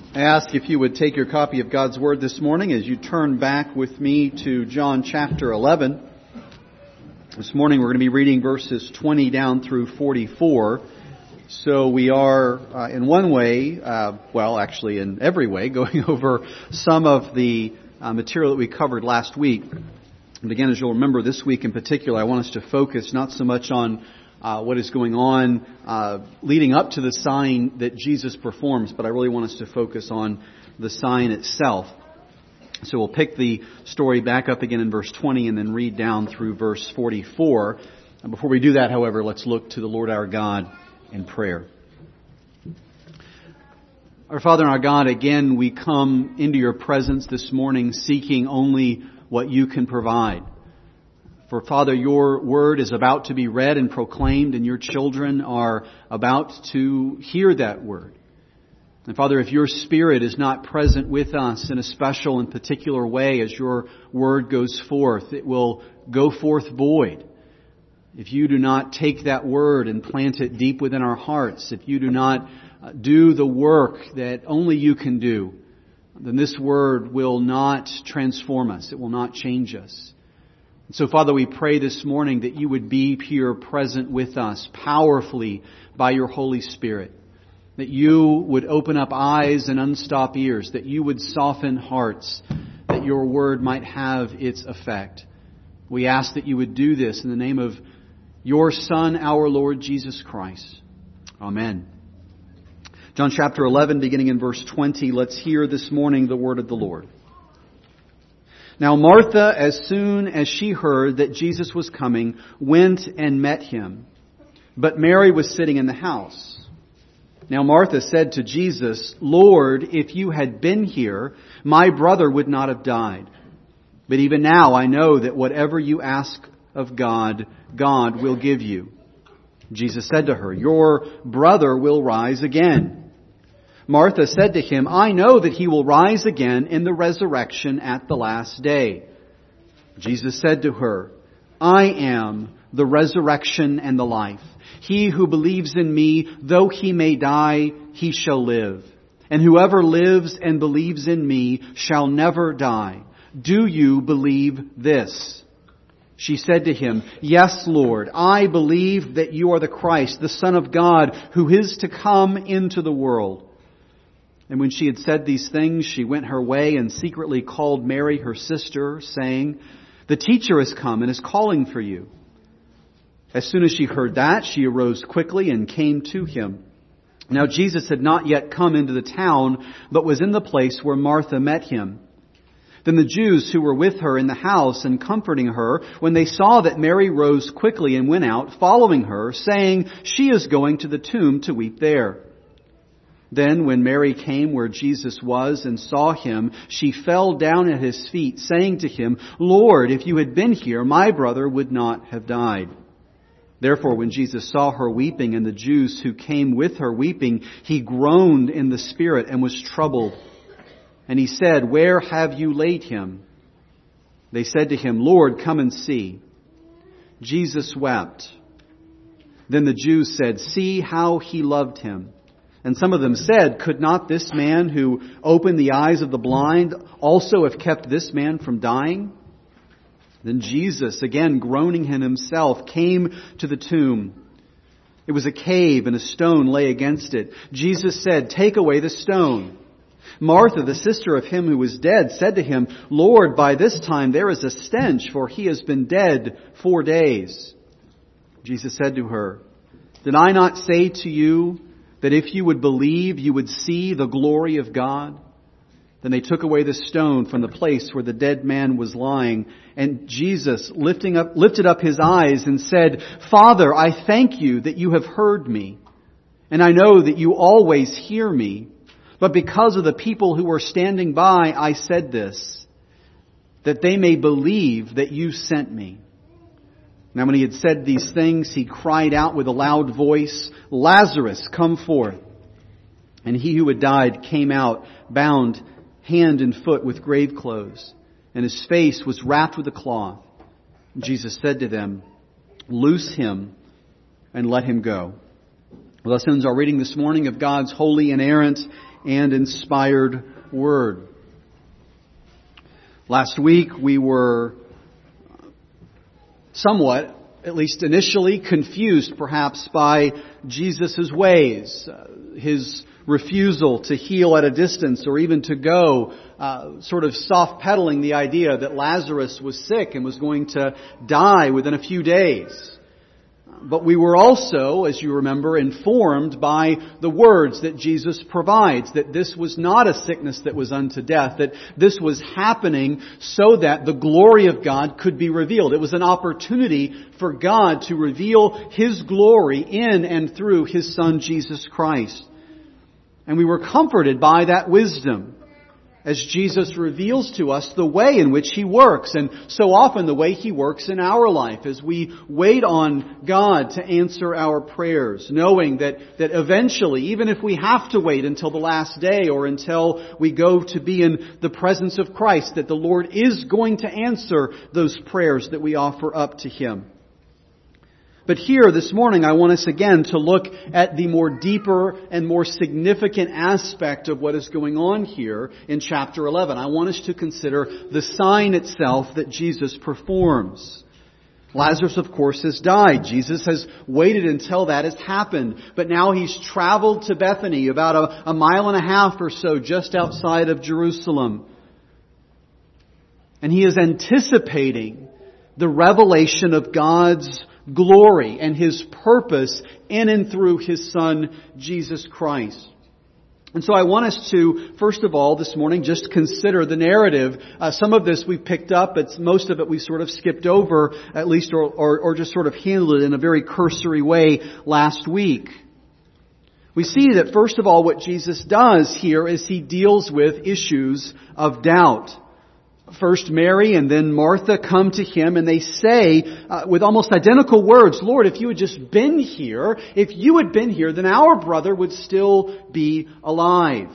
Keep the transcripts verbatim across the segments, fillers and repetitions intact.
I ask if you would take your copy of God's Word this morning as you turn back with me to John chapter eleven. This morning we're going to be reading verses twenty down through forty-four. So we are, uh, in one way, uh, well, actually in every way, going over some of the uh, material that we covered last week. And again, as you'll remember, this week in particular, I want us to focus not so much on Uh, what is going on uh, leading up to the sign that Jesus performs, but I really want us to focus on the sign itself. So we'll pick the story back up again in verse twenty and then read down through verse forty-four. And before we do that, however, let's look to the Lord our God in prayer. Our Father and our God, again, we come into your presence this morning seeking only what you can provide. For, Father, your word is about to be read and proclaimed, and your children are about to hear that word. And, Father, if your Spirit is not present with us in a special and particular way as your word goes forth, it will go forth void. If you do not take that word and plant it deep within our hearts, if you do not do the work that only you can do, then this word will not transform us. It will not change us. So, Father, we pray this morning that you would be here present with us powerfully by your Holy Spirit. That you would open up eyes and unstop ears. That you would soften hearts. That your word might have its effect. We ask that you would do this in the name of your Son, our Lord Jesus Christ. Amen. John chapter eleven, beginning in verse twenty. Let's hear this morning the word of the Lord. Now Martha, as soon as she heard that Jesus was coming, went and met him. But Mary was sitting in the house. Now Martha said to Jesus, "Lord, if you had been here, my brother would not have died. But even now I know that whatever you ask of God, God will give you." Jesus said to her, "Your brother will rise again." Martha said to him, "I know that he will rise again in the resurrection at the last day." Jesus said to her, "I am the resurrection and the life. He who believes in me, though he may die, he shall live. And whoever lives and believes in me shall never die. Do you believe this?" She said to him, "Yes, Lord, I believe that you are the Christ, the Son of God, who is to come into the world." And when she had said these things, she went her way and secretly called Mary, her sister, saying, "The teacher has come and is calling for you." As soon as she heard that, she arose quickly and came to him. Now Jesus had not yet come into the town, but was in the place where Martha met him. Then the Jews who were with her in the house and comforting her, when they saw that Mary rose quickly and went out, following her, saying, "She is going to the tomb to weep there." Then when Mary came where Jesus was and saw him, she fell down at his feet, saying to him, "Lord, if you had been here, my brother would not have died." Therefore, when Jesus saw her weeping and the Jews who came with her weeping, he groaned in the spirit and was troubled. And he said, "Where have you laid him?" They said to him, "Lord, come and see." Jesus wept. Then the Jews said, "See how he loved him." And some of them said, "Could not this man who opened the eyes of the blind also have kept this man from dying?" Then Jesus, again groaning in himself, came to the tomb. It was a cave, and a stone lay against it. Jesus said, "Take away the stone." Martha, the sister of him who was dead, said to him, "Lord, by this time there is a stench, for he has been dead four days." Jesus said to her, "Did I not say to you that if you would believe, you would see the glory of God?" Then they took away the stone from the place where the dead man was lying. And Jesus, lifting up, lifted up his eyes and said, "Father, I thank you that you have heard me. And I know that you always hear me. But because of the people who were standing by, I said this, that they may believe that you sent me." Now when he had said these things, he cried out with a loud voice, "Lazarus, come forth." And he who had died came out, bound hand and foot with grave clothes, and his face was wrapped with a cloth. Jesus said to them, "Loose him and let him go." Well, thus ends our reading this morning of God's holy, inerrant, and inspired Word. Last week we were somewhat, at least initially, confused perhaps by Jesus' ways, uh, His refusal to heal at a distance or even to go, uh, sort of soft-pedaling the idea that Lazarus was sick and was going to die within a few days. But we were also, as you remember, informed by the words that Jesus provides, that this was not a sickness that was unto death, that this was happening so that the glory of God could be revealed. It was an opportunity for God to reveal His glory in and through His Son, Jesus Christ. And we were comforted by that wisdom as Jesus reveals to us the way in which He works, and so often the way He works in our life as we wait on God to answer our prayers, knowing that, that eventually, even if we have to wait until the last day or until we go to be in the presence of Christ, that the Lord is going to answer those prayers that we offer up to Him. But here this morning I want us again to look at the more deeper and more significant aspect of what is going on here in chapter eleven. I want us to consider the sign itself that Jesus performs. Lazarus, of course, has died. Jesus has waited until that has happened. But now He's traveled to Bethany, about a, a mile and a half or so just outside of Jerusalem. And He is anticipating the revelation of God's glory and His purpose in and through His Son, Jesus Christ. And so I want us to, first of all, this morning, just consider the narrative. Uh, some of this we've picked up, but most of it we sort of skipped over, at least, or, or, or just sort of handled it in a very cursory way last week. We see that, first of all, what Jesus does here is He deals with issues of doubt. First Mary and then Martha come to Him and they say uh, with almost identical words, Lord, if you had just been here, if you had been here, then our brother would still be alive.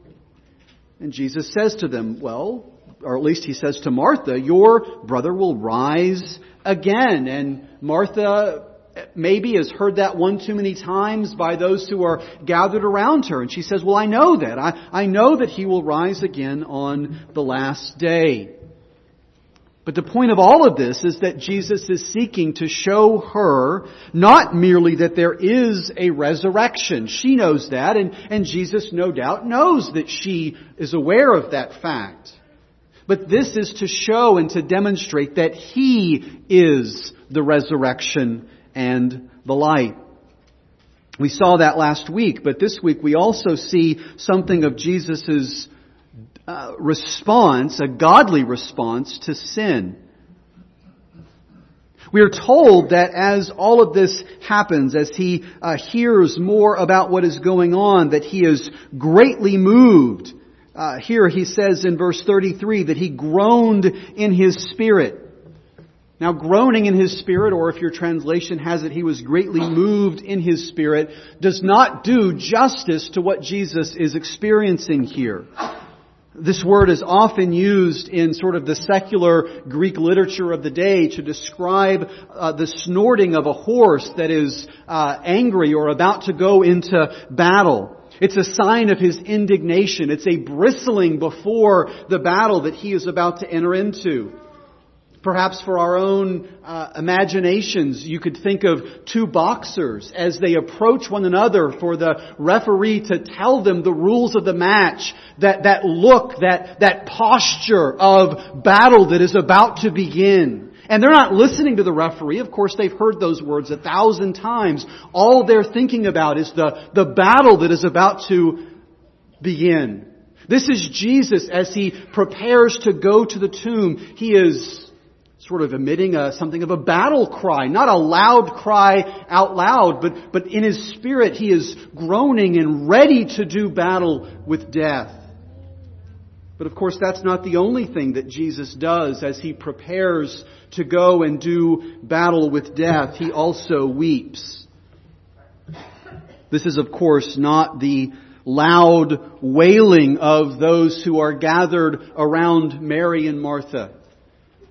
And Jesus says to them, well, or at least He says to Martha, your brother will rise again. And Martha maybe has heard that one too many times by those who are gathered around her. And she says, well, I know that. I, I know that He will rise again on the last day. But the point of all of this is that Jesus is seeking to show her not merely that there is a resurrection. She knows that, and, and Jesus no doubt knows that she is aware of that fact. But this is to show and to demonstrate that He is the resurrection and the light. We saw that last week, but this week we also see something of Jesus' uh, response, a godly response to sin. We are told that as all of this happens, as He uh, hears more about what is going on, that He is greatly moved. Uh, here He says in verse thirty-three that He groaned in His spirit. Now, groaning in His spirit, or if your translation has it, He was greatly moved in His spirit, does not do justice to what Jesus is experiencing here. This word is often used in sort of the secular Greek literature of the day to describe uh, the snorting of a horse that is uh, angry or about to go into battle. It's a sign of his indignation. It's a bristling before the battle that he is about to enter into. Perhaps for our own uh, imaginations, you could think of two boxers as they approach one another for the referee to tell them the rules of the match. That, that look, that, that posture of battle that is about to begin. And they're not listening to the referee. Of course, they've heard those words a thousand times. All they're thinking about is the, the battle that is about to begin. This is Jesus as He prepares to go to the tomb. He is sort of emitting a, something of a battle cry. Not a loud cry out loud, but, but in His spirit He is groaning and ready to do battle with death. But of course that's not the only thing that Jesus does as He prepares to go and do battle with death. He also weeps. This is of course not the loud wailing of those who are gathered around Mary and Martha.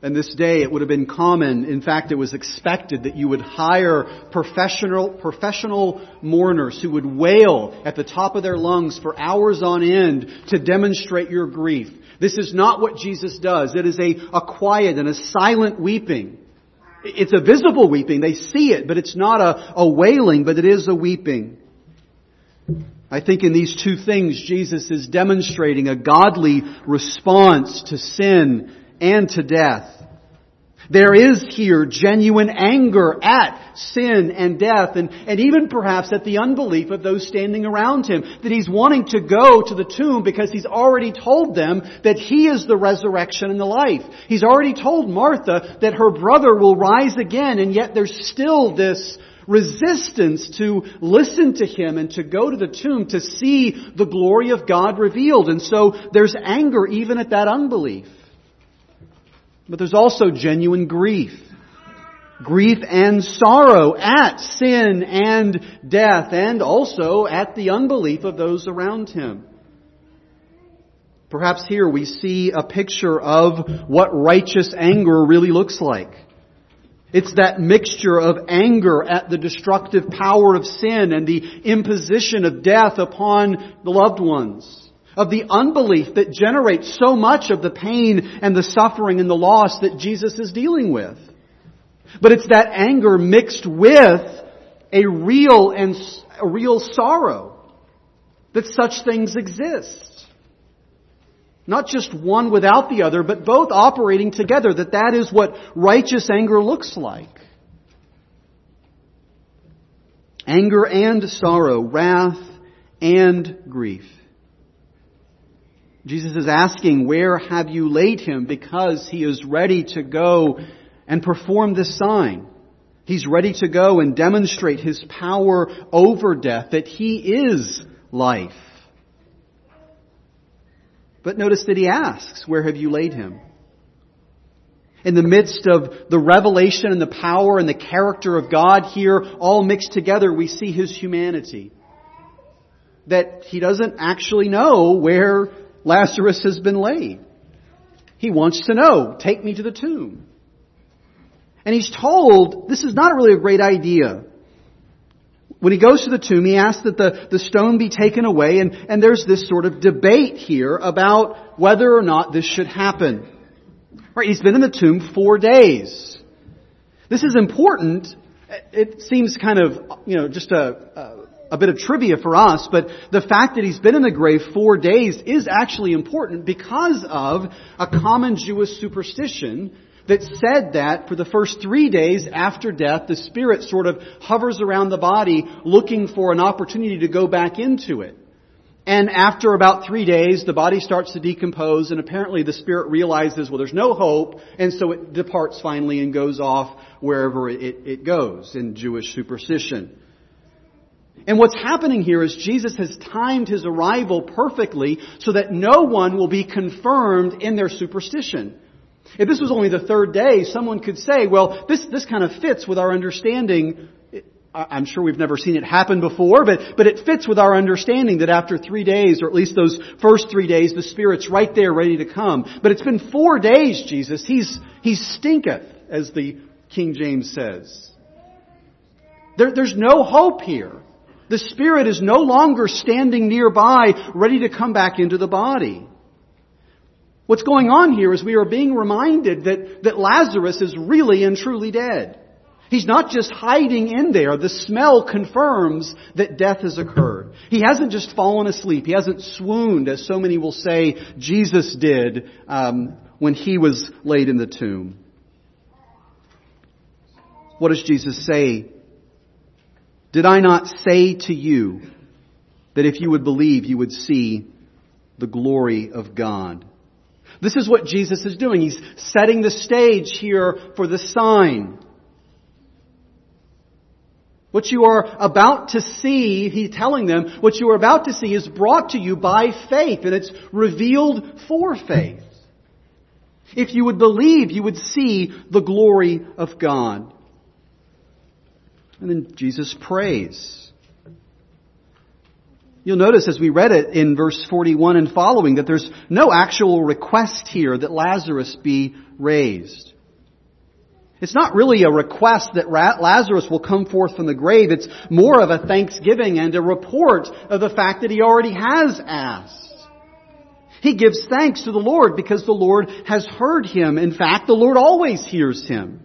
And this day it would have been common, in fact it was expected, that you would hire professional professional mourners who would wail at the top of their lungs for hours on end to demonstrate your grief. This is not what Jesus does. It is a, a quiet and a silent weeping. It's a visible weeping. They see it, but it's not a, a wailing, but it is a weeping. I think in these two things Jesus is demonstrating a godly response to sin and to death. There is here genuine anger at sin and death, and, and even perhaps at the unbelief of those standing around Him. That He's wanting to go to the tomb because He's already told them that He is the resurrection and the life. He's already told Martha that her brother will rise again, and yet there's still this resistance to listen to Him and to go to the tomb to see the glory of God revealed. And so there's anger even at that unbelief. But there's also genuine grief. Grief and sorrow at sin and death, and also at the unbelief of those around Him. Perhaps here we see a picture of what righteous anger really looks like. It's that mixture of anger at the destructive power of sin and the imposition of death upon the loved ones. Of the unbelief that generates so much of the pain and the suffering and the loss that Jesus is dealing with. But it's that anger mixed with a real and a real sorrow that such things exist. Not just one without the other, but both operating together, that that is what righteous anger looks like. Anger and sorrow, wrath and grief. Jesus is asking, where have you laid Him? Because He is ready to go and perform this sign. He's ready to go and demonstrate His power over death, that He is life. But notice that He asks, where have you laid Him? In the midst of the revelation and the power and the character of God here, all mixed together, we see His humanity. That He doesn't actually know where Lazarus has been laid. He wants to know, take me to the tomb. And he's told, this is not really a great idea. When he goes to the tomb, he asks that the, the stone be taken away, and, and there's this sort of debate here about whether or not this should happen. Right, he's been in the tomb four days. This is important. It seems kind of, you know, just a... a A bit of trivia for us, but the fact that he's been in the grave four days is actually important because of a common Jewish superstition that said that for the first three days after death, the spirit sort of hovers around the body looking for an opportunity to go back into it. And after about three days, the body starts to decompose, and apparently the spirit realizes, well, there's no hope, and so it departs finally and goes off wherever it, it goes in Jewish superstition. And what's happening here is Jesus has timed His arrival perfectly so that no one will be confirmed in their superstition. If this was only the third day, someone could say, well, this, this kind of fits with our understanding. I'm sure we've never seen it happen before, but, but it fits with our understanding that after three days, or at least those first three days, the Spirit's right there ready to come. But it's been four days, Jesus. He's, he stinketh, as the King James says. There, there's no hope here. The Spirit is no longer standing nearby, ready to come back into the body. What's going on here is we are being reminded that, that Lazarus is really and truly dead. He's not just hiding in there. The smell confirms that death has occurred. He hasn't just fallen asleep. He hasn't swooned, as so many will say Jesus did um, when He was laid in the tomb. What does Jesus say? Did I not say to you that if you would believe, you would see the glory of God? This is what Jesus is doing. He's setting the stage here for the sign. What you are about to see, He's telling them, what you are about to see is brought to you by faith, and it's revealed for faith. If you would believe, you would see the glory of God. And then Jesus prays. You'll notice as we read it in verse forty-one and following that there's no actual request here that Lazarus be raised. It's not really a request that Lazarus will come forth from the grave. It's more of a thanksgiving and a report of the fact that he already has asked. He gives thanks to the Lord because the Lord has heard him. In fact, the Lord always hears him.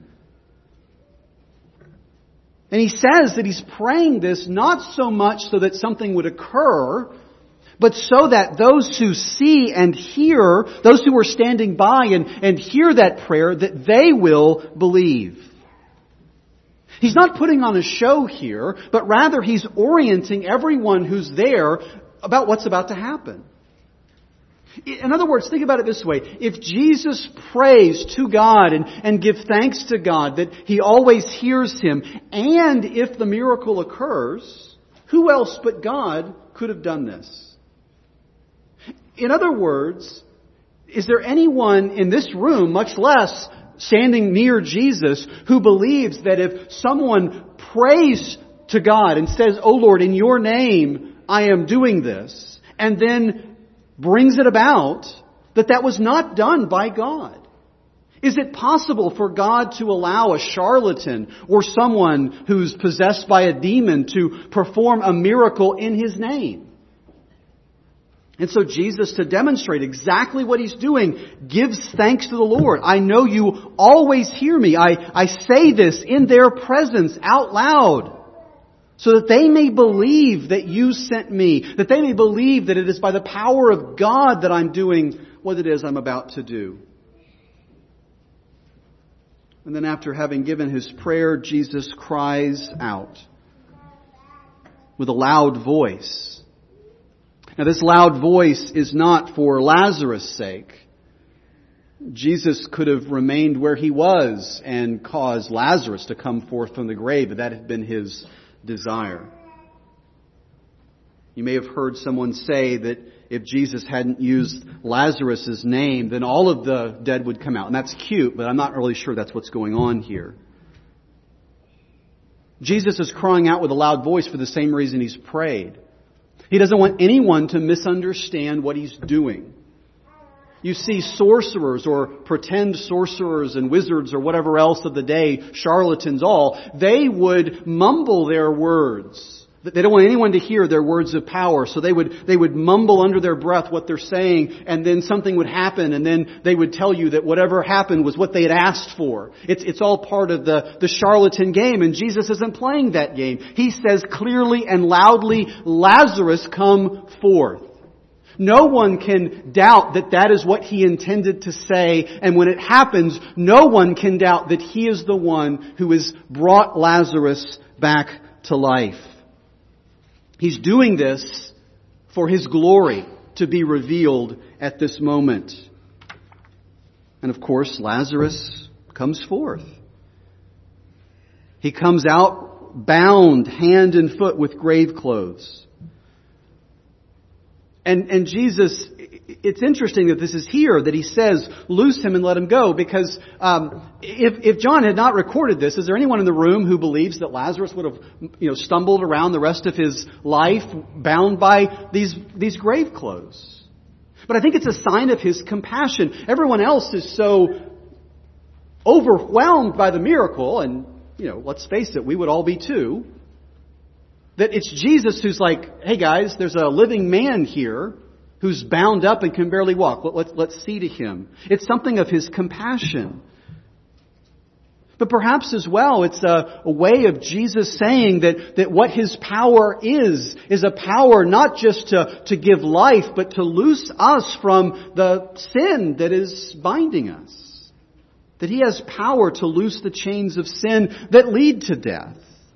And he says that he's praying this not so much so that something would occur, but so that those who see and hear, those who are standing by and, and hear that prayer, that they will believe. He's not putting on a show here, but rather he's orienting everyone who's there about what's about to happen. In other words, think about it this way. If Jesus prays to God and, and gives thanks to God that He always hears him, and if the miracle occurs, who else but God could have done this? In other words, is there anyone in this room, much less standing near Jesus, who believes that if someone prays to God and says, "Oh Lord, in your name I am doing this," and then brings it about, that that was not done by God? Is it possible for God to allow a charlatan or someone who's possessed by a demon to perform a miracle in His name? And so Jesus, to demonstrate exactly what He's doing, gives thanks to the Lord. I know you always hear me. I, I say this in their presence out loud, so that they may believe that you sent me, that they may believe that it is by the power of God that I'm doing what it is I'm about to do. And then after having given His prayer, Jesus cries out with a loud voice. Now, this loud voice is not for Lazarus' sake. Jesus could have remained where he was and caused Lazarus to come forth from the grave, but that had been His desire. You may have heard someone say that if Jesus hadn't used Lazarus' name, then all of the dead would come out. And that's cute, but I'm not really sure that's what's going on here. Jesus is crying out with a loud voice for the same reason He's prayed. He doesn't want anyone to misunderstand what He's doing. You see sorcerers or pretend sorcerers and wizards or whatever else of the day, charlatans all, they would mumble their words. They don't want anyone to hear their words of power, so they would they would mumble under their breath what they're saying, and then something would happen, and then they would tell you that whatever happened was what they had asked for. It's it's all part of the, the charlatan game, and Jesus isn't playing that game. He says clearly and loudly, "Lazarus, come forth." No one can doubt that that is what He intended to say. And when it happens, no one can doubt that He is the one who has brought Lazarus back to life. He's doing this for His glory to be revealed at this moment. And of course, Lazarus comes forth. He comes out bound hand and foot with grave clothes. And, and Jesus, it's interesting that this is here, that He says, "Loose him and let him go," because um, if, if John had not recorded this, is there anyone in the room who believes that Lazarus would have, you know, stumbled around the rest of his life bound by these, these grave clothes? But I think it's a sign of His compassion. Everyone else is so overwhelmed by the miracle, and, you know, let's face it, we would all be too, that it's Jesus who's like, "Hey guys, there's a living man here who's bound up and can barely walk. Let, let, let's see to him." It's something of His compassion. But perhaps as well, it's a, a way of Jesus saying that, that what His power is, is a power not just to, to give life, but to loose us from the sin that is binding us. That He has power to loose the chains of sin that lead to death.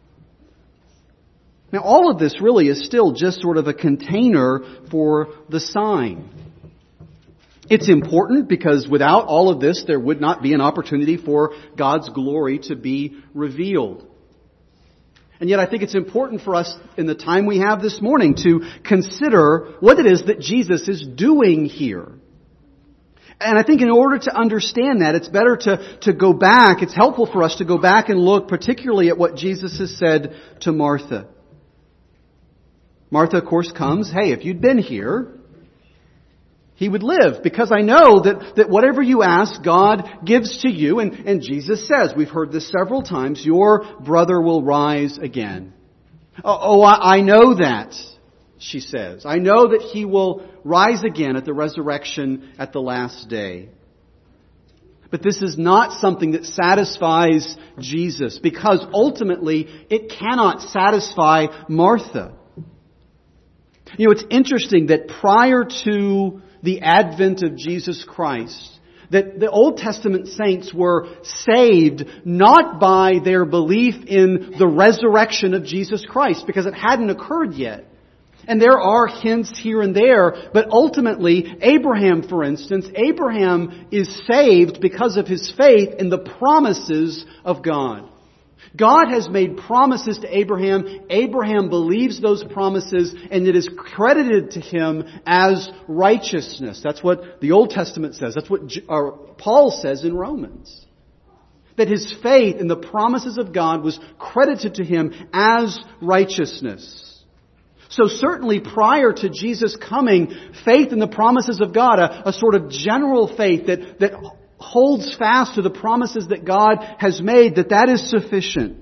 Now, all of this really is still just sort of a container for the sign. It's important because without all of this, there would not be an opportunity for God's glory to be revealed. And yet I think it's important for us in the time we have this morning to consider what it is that Jesus is doing here. And I think in order to understand that, it's better to, to go back. It's helpful for us to go back and look particularly at what Jesus has said to Martha. Martha, of course, comes, "Hey, if you'd been here, he would live, because I know that, that whatever you ask, God gives to you. And, and Jesus says, we've heard this several times, your brother will rise again. Oh, oh I, I know that, she says. I know that he will rise again at the resurrection at the last day. But this is not something that satisfies Jesus, because ultimately it cannot satisfy Martha. You know, it's interesting that prior to the advent of Jesus Christ, that the Old Testament saints were saved not by their belief in the resurrection of Jesus Christ, because it hadn't occurred yet. And there are hints here and there, but ultimately, Abraham, for instance, Abraham is saved because of his faith in the promises of God. God has made promises to Abraham. Abraham believes those promises, and it is credited to him as righteousness. That's what the Old Testament says. That's what Paul says in Romans. That his faith in the promises of God was credited to him as righteousness. So certainly prior to Jesus coming, faith in the promises of God, a, a sort of general faith that, that holds fast to the promises that God has made, that that is sufficient.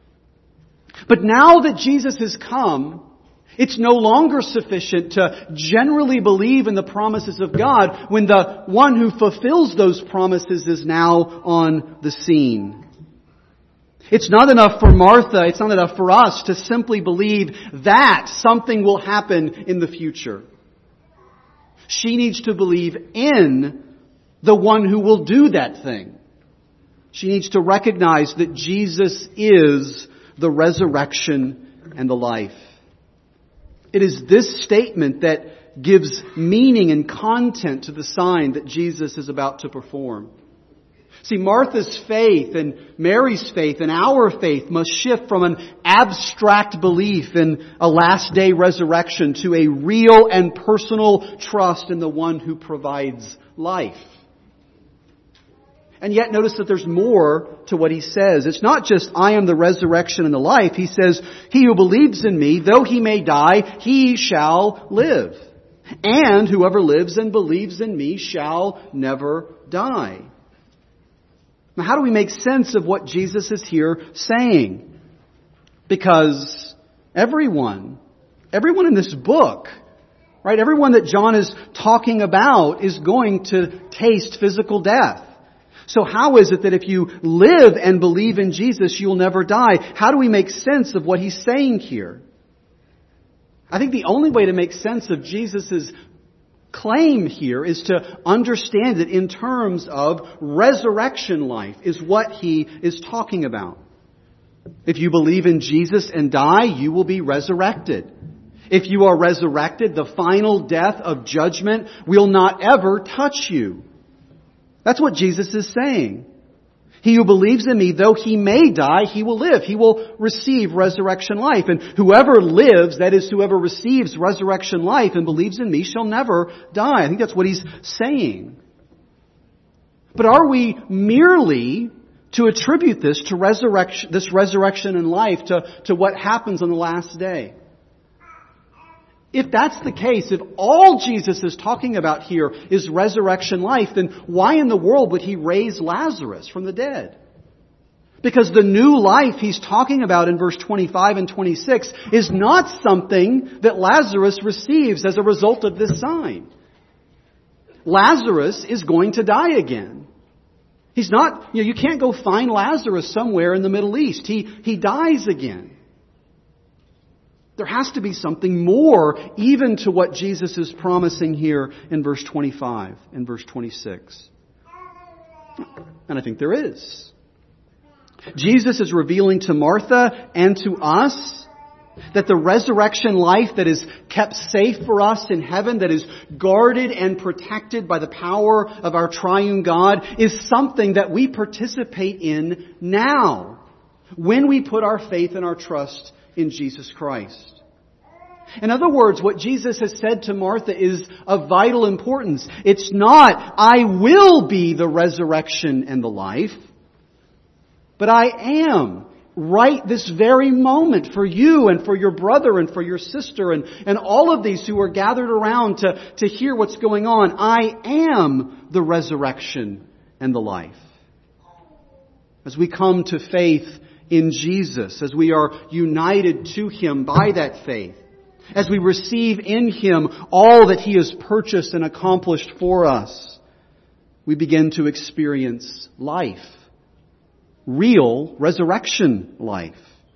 But now that Jesus has come, it's no longer sufficient to generally believe in the promises of God when the one who fulfills those promises is now on the scene. It's not enough for Martha, it's not enough for us to simply believe that something will happen in the future. She needs to believe in the one who will do that thing. She needs to recognize that Jesus is the resurrection and the life. It is this statement that gives meaning and content to the sign that Jesus is about to perform. See, Martha's faith and Mary's faith and our faith must shift from an abstract belief in a last day resurrection to a real and personal trust in the one who provides life. And yet notice that there's more to what he says. It's not just, I am the resurrection and the life. He says, he who believes in me, though he may die, he shall live. And whoever lives and believes in me shall never die. Now, how do we make sense of what Jesus is here saying? Because everyone, everyone in this book, right, everyone that John is talking about is going to taste physical death. So how is it that if you live and believe in Jesus, you'll never die? How do we make sense of what he's saying here? I think the only way to make sense of Jesus' claim here is to understand it in terms of resurrection life, is what he is talking about. If you believe in Jesus and die, you will be resurrected. If you are resurrected, the final death of judgment will not ever touch you. That's what Jesus is saying. He who believes in me, though he may die, he will live. He will receive resurrection life. And whoever lives, that is, whoever receives resurrection life and believes in me, shall never die. I think that's what he's saying. But are we merely to attribute this to resurrection, this resurrection in life, to, to what happens on the last day? If that's the case, if all Jesus is talking about here is resurrection life, then why in the world would he raise Lazarus from the dead? Because the new life he's talking about in verse twenty-five and twenty-six is not something that Lazarus receives as a result of this sign. Lazarus is going to die again. He's not, you know, you can't go find Lazarus somewhere in the Middle East. He, he dies again. There has to be something more even to what Jesus is promising here in verse twenty-five and verse twenty-six. And I think there is. Jesus is revealing to Martha and to us that the resurrection life that is kept safe for us in heaven, that is guarded and protected by the power of our triune God, is something that we participate in now when we put our faith and our trust in Jesus Christ. In other words, what Jesus has said to Martha is of vital importance. It's not, I will be the resurrection and the life, but I am right this very moment for you and for your brother and for your sister and, and all of these who are gathered around to, to hear what's going on. I am the resurrection and the life. As we come to faith in Jesus, as we are united to Him by that faith, as we receive in Him all that He has purchased and accomplished for us, we begin to experience life. Real resurrection life.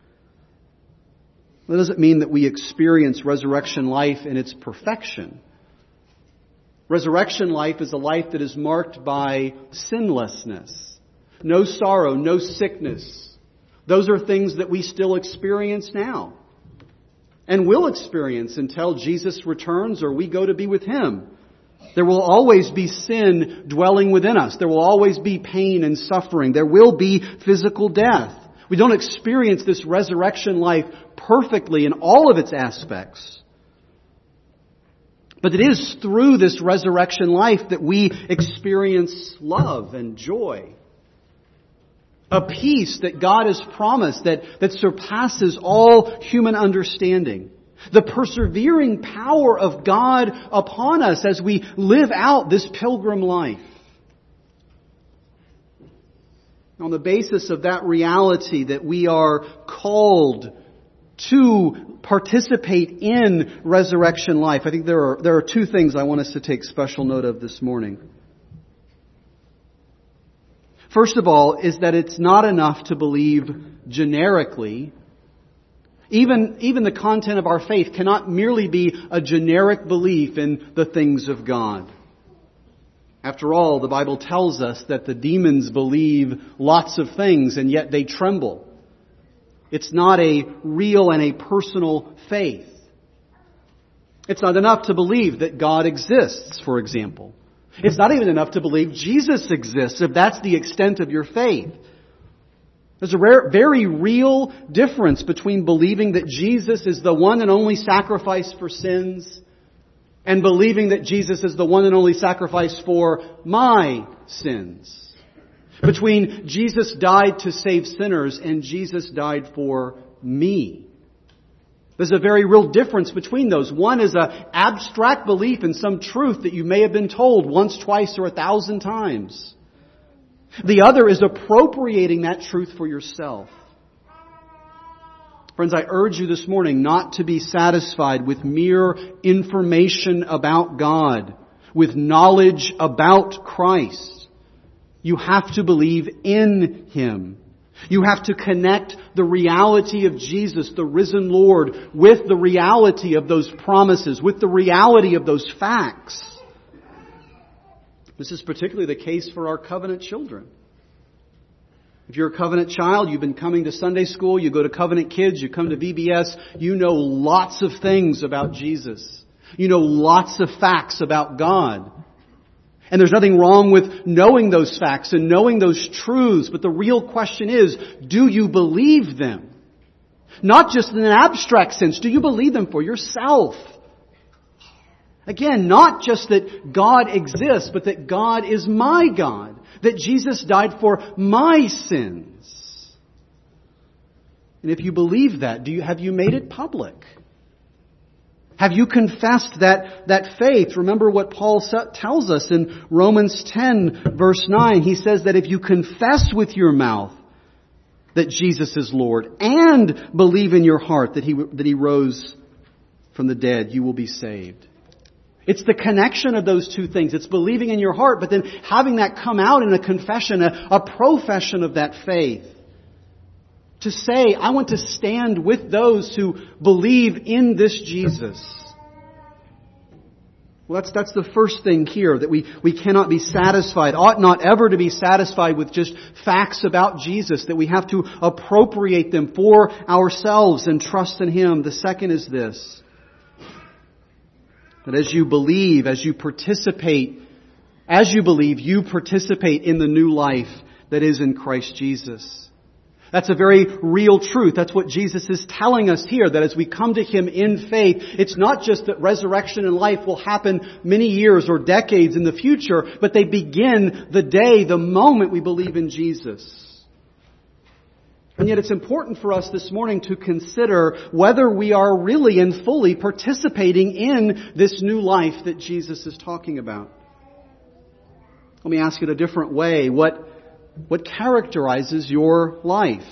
That doesn't mean that we experience resurrection life in its perfection. Resurrection life is a life that is marked by sinlessness. No sorrow, no sickness. Those are things that we still experience now. And will experience until Jesus returns or we go to be with Him. There will always be sin dwelling within us. There will always be pain and suffering. There will be physical death. We don't experience this resurrection life perfectly in all of its aspects. But it is through this resurrection life that we experience love and joy. A peace that God has promised that, that surpasses all human understanding. The persevering power of God upon us as we live out this pilgrim life. On the basis of that reality that we are called to participate in resurrection life, I think there are, there are two things I want us to take special note of this morning. First of all, is that it's not enough to believe generically. Even, even the content of our faith cannot merely be a generic belief in the things of God. After all, the Bible tells us that the demons believe lots of things and yet they tremble. It's not a real and a personal faith. It's not enough to believe that God exists, for example. It's not even enough to believe Jesus exists, if that's the extent of your faith. There's a rare, very real difference between believing that Jesus is the one and only sacrifice for sins and believing that Jesus is the one and only sacrifice for my sins. Between Jesus died to save sinners and Jesus died for me. There's a very real difference between those. One is an abstract belief in some truth that you may have been told once, twice, or a thousand times. The other is appropriating that truth for yourself. Friends, I urge you this morning not to be satisfied with mere information about God, with knowledge about Christ. You have to believe in Him. You have to connect the reality of Jesus, the risen Lord, with the reality of those promises, with the reality of those facts. This is particularly the case for our covenant children. If you're a covenant child, you've been coming to Sunday school, you go to Covenant Kids, you come to V B S, you know lots of things about Jesus. You know lots of facts about God. And there's nothing wrong with knowing those facts and knowing those truths, but the real question is, do you believe them? Not just in an abstract sense, do you believe them for yourself? Again, not just that God exists, but that God is my God. That Jesus died for my sins. And if you believe that, do you, have you made it public? Have you confessed that, that faith? Remember what Paul tells us in Romans ten, verse nine. He says that if you confess with your mouth that Jesus is Lord and believe in your heart that He, that He rose from the dead, you will be saved. It's the connection of those two things. It's believing in your heart, but then having that come out in a confession, a, a profession of that faith. To say, I want to stand with those who believe in this Jesus. Well, that's, that's the first thing here, that we, we cannot be satisfied, ought not ever to be satisfied with just facts about Jesus, that we have to appropriate them for ourselves and trust in Him. The second is this, that as you believe, as you participate, as you believe, you participate in the new life that is in Christ Jesus. That's a very real truth. That's what Jesus is telling us here, that as we come to Him in faith, it's not just that resurrection and life will happen many years or decades in the future, but they begin the day, the moment we believe in Jesus. And yet it's important for us this morning to consider whether we are really and fully participating in this new life that Jesus is talking about. Let me ask it a different way. What, what characterizes your life?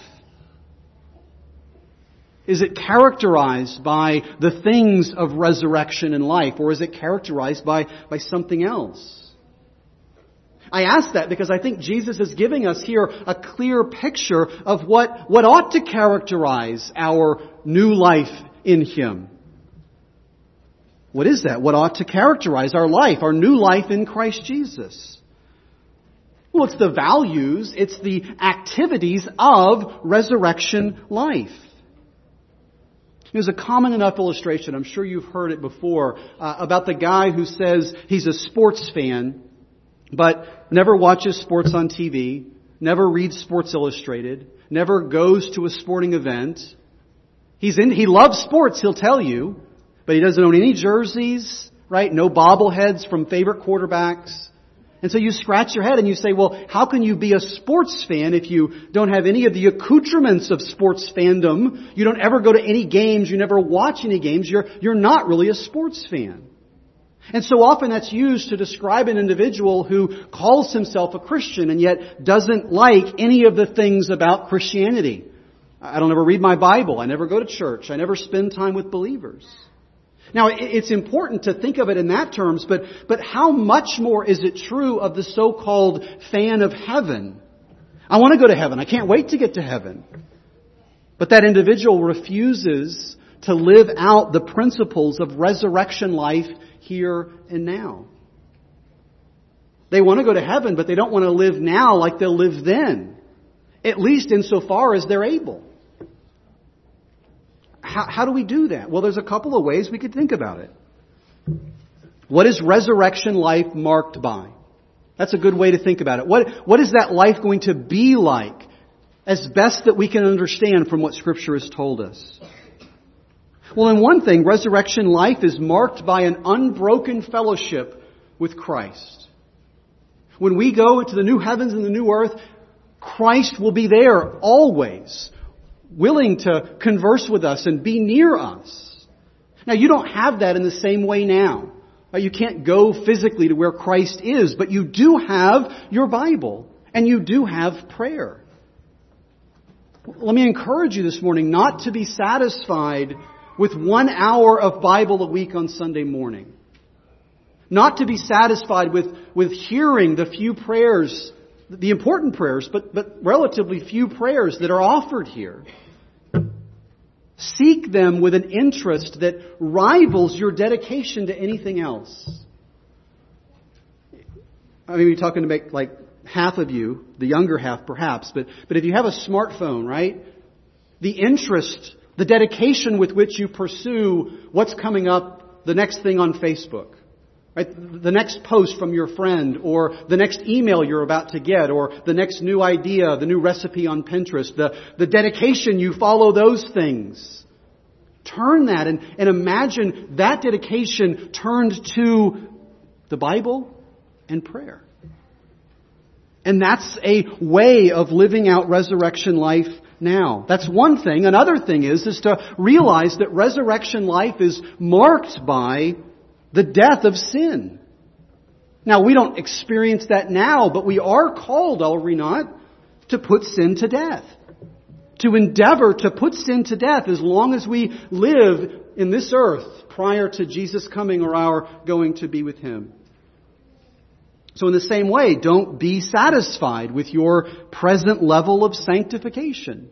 Is it characterized by the things of resurrection and life, or is it characterized by, by something else? I ask that because I think Jesus is giving us here a clear picture of what, what ought to characterize our new life in Him. What is that? What ought to characterize our life, our new life in Christ Jesus? Well, it's the values, it's the activities of resurrection life. There's a common enough illustration, I'm sure you've heard it before, uh, about the guy who says he's a sports fan, but never watches sports on T V, never reads Sports Illustrated, never goes to a sporting event. He's in, he loves sports, he'll tell you, but he doesn't own any jerseys, right? No bobbleheads from favorite quarterbacks. And so you scratch your head and you say, well, how can you be a sports fan if you don't have any of the accoutrements of sports fandom? You don't ever go to any games. You never watch any games. You're, you're not really a sports fan. And so often that's used to describe an individual who calls himself a Christian and yet doesn't like any of the things about Christianity. I don't ever read my Bible. I never go to church. I never spend time with believers. Now, it's important to think of it in that terms, but, but how much more is it true of the so-called fan of heaven? I want to go to heaven. I can't wait to get to heaven. But that individual refuses to live out the principles of resurrection life here and now. They want to go to heaven, but they don't want to live now like they'll live then, at least insofar as they're able. How, how do we do that? Well, there's a couple of ways we could think about it. What is resurrection life marked by? That's a good way to think about it. What, what is that life going to be like as best that we can understand from what Scripture has told us? Well, in one thing, resurrection life is marked by an unbroken fellowship with Christ. When we go into the new heavens and the new earth, Christ will be there always, willing to converse with us and be near us. Now, you don't have that in the same way now. You can't go physically to where Christ is, but you do have your Bible and you do have prayer. Let me encourage you this morning not to be satisfied with one hour of Bible a week on Sunday morning. Not to be satisfied with, with hearing the few prayers, the important prayers, but, but relatively few prayers that are offered here. Seek them with an interest that rivals your dedication to anything else. I mean, we're talking to make like half of you, the younger half perhaps, but, but if you have a smartphone, right? The interest, the dedication with which you pursue what's coming up, the next thing on Facebook. Right? The next post from your friend, or the next email you're about to get, or the next new idea, the new recipe on Pinterest, the, the dedication you follow those things. Turn that and, and imagine that dedication turned to the Bible and prayer. And that's a way of living out resurrection life now. That's one thing. Another thing is, is to realize that resurrection life is marked by the death of sin. Now, we don't experience that now, but we are called, are we not, to put sin to death. To endeavor to put sin to death as long as we live in this earth prior to Jesus coming or our going to be with Him. So in the same way, don't be satisfied with your present level of sanctification.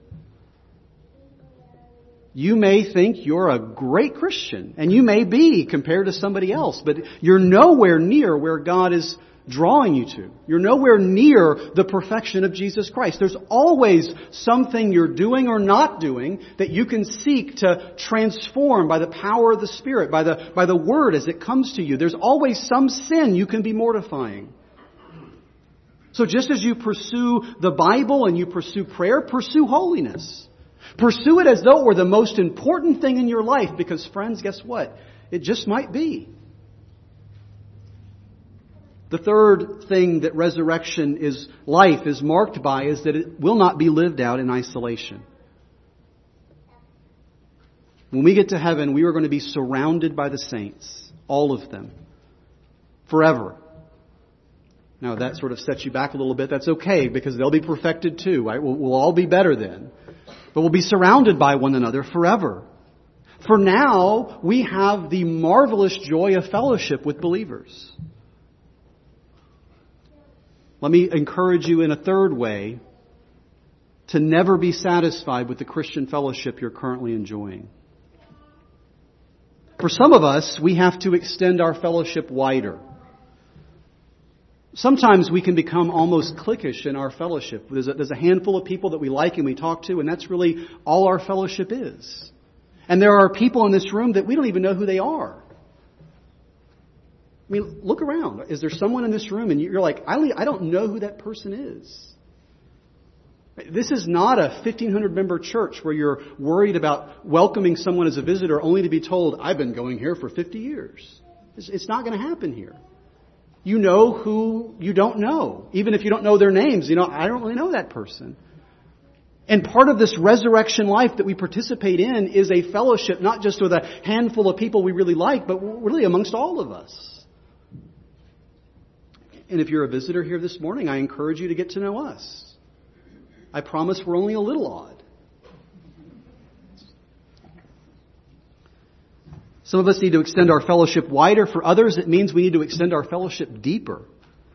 You may think you're a great Christian, and you may be compared to somebody else, but you're nowhere near where God is drawing you to. You're nowhere near the perfection of Jesus Christ. There's always something you're doing or not doing that you can seek to transform by the power of the Spirit, by the, by the Word as it comes to you. There's always some sin you can be mortifying. So just as you pursue the Bible and you pursue prayer, pursue holiness. Pursue it as though it were the most important thing in your life, because friends, guess what? It just might be. The third thing that resurrection is life is marked by is that it will not be lived out in isolation. When we get to heaven, we are going to be surrounded by the saints, all of them, forever. Now, that sort of sets you back a little bit. That's okay, because they'll be perfected too, right? We'll, we'll all be better then. But we'll be surrounded by one another forever. For now, we have the marvelous joy of fellowship with believers. Let me encourage you in a third way to never be satisfied with the Christian fellowship you're currently enjoying. For some of us, we have to extend our fellowship wider. Sometimes we can become almost cliquish in our fellowship. There's a, there's a handful of people that we like and we talk to, and that's really all our fellowship is. And there are people in this room that we don't even know who they are. I mean, look around. Is there someone in this room and you're like, I I don't know who that person is? This is not a fifteen hundred member church where you're worried about welcoming someone as a visitor only to be told, I've been going here for fifty years. It's, it's not going to happen here. You know who you don't know. Even if you don't know their names, you know, I don't really know that person. And part of this resurrection life that we participate in is a fellowship, not just with a handful of people we really like, but really amongst all of us. And if you're a visitor here this morning, I encourage you to get to know us. I promise we're only a little odd. Some of us need to extend our fellowship wider. For others, it means we need to extend our fellowship deeper.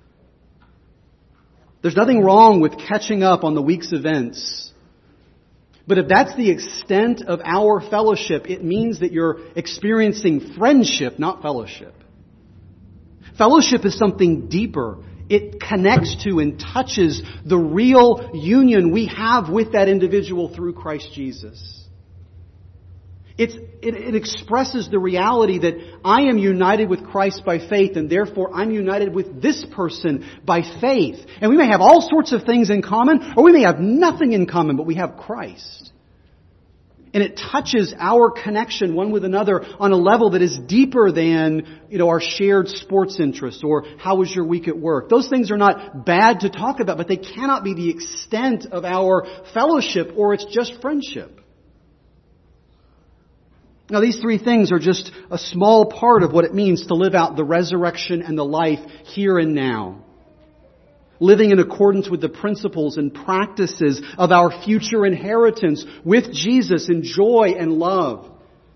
There's nothing wrong with catching up on the week's events. But if that's the extent of our fellowship, it means that you're experiencing friendship, not fellowship. Fellowship is something deeper. It connects to and touches the real union we have with that individual through Christ Jesus. It's, it, it expresses the reality that I am united with Christ by faith, and therefore I'm united with this person by faith. And we may have all sorts of things in common, or we may have nothing in common, but we have Christ. And it touches our connection one with another on a level that is deeper than, you know, our shared sports interests or how was your week at work. Those things are not bad to talk about, but they cannot be the extent of our fellowship, or it's just friendship. Now, these three things are just a small part of what it means to live out the resurrection and the life here and now. Living in accordance with the principles and practices of our future inheritance with Jesus in joy and love.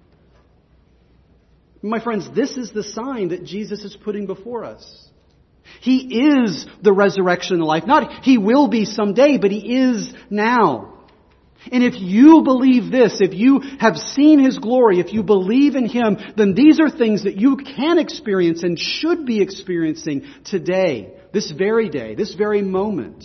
My friends, this is the sign that Jesus is putting before us. He is the resurrection and the life. Not He will be someday, but He is now. And if you believe this, if you have seen His glory, if you believe in Him, then these are things that you can experience and should be experiencing today, this very day, this very moment.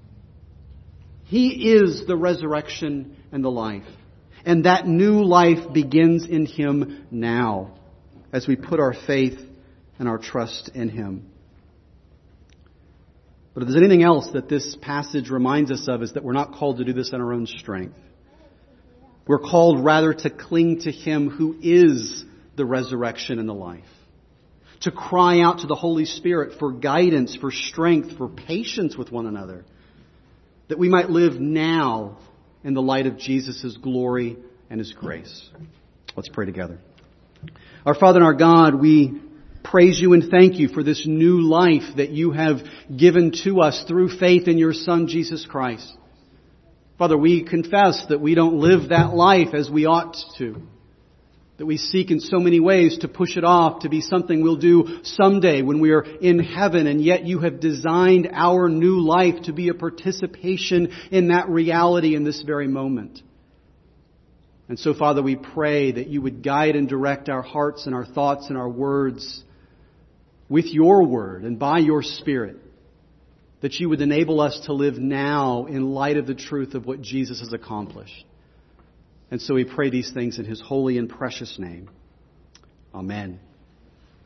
He is the resurrection and the life. And that new life begins in Him now, as we put our faith and our trust in Him. But if there's anything else that this passage reminds us of, is that we're not called to do this in our own strength. We're called rather to cling to Him who is the resurrection and the life. To cry out to the Holy Spirit for guidance, for strength, for patience with one another. That we might live now in the light of Jesus' glory and His grace. Let's pray together. Our Father and our God, we praise You and thank You for this new life that You have given to us through faith in Your Son, Jesus Christ. Father, we confess that we don't live that life as we ought to. That we seek in so many ways to push it off, to be something we'll do someday when we are in heaven. And yet You have designed our new life to be a participation in that reality in this very moment. And so, Father, we pray that You would guide and direct our hearts and our thoughts and our words with Your Word and by Your Spirit, that You would enable us to live now in light of the truth of what Jesus has accomplished. And so we pray these things in His holy and precious name. Amen.